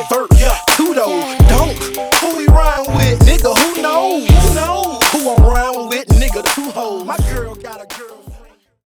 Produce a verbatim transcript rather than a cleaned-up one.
vert, yeah, Tudo, Donk. Who we rhyme with, nigga, who knows? Who knows? Who I'm rhyme with, nigga, the two hoes. My girl got a girl.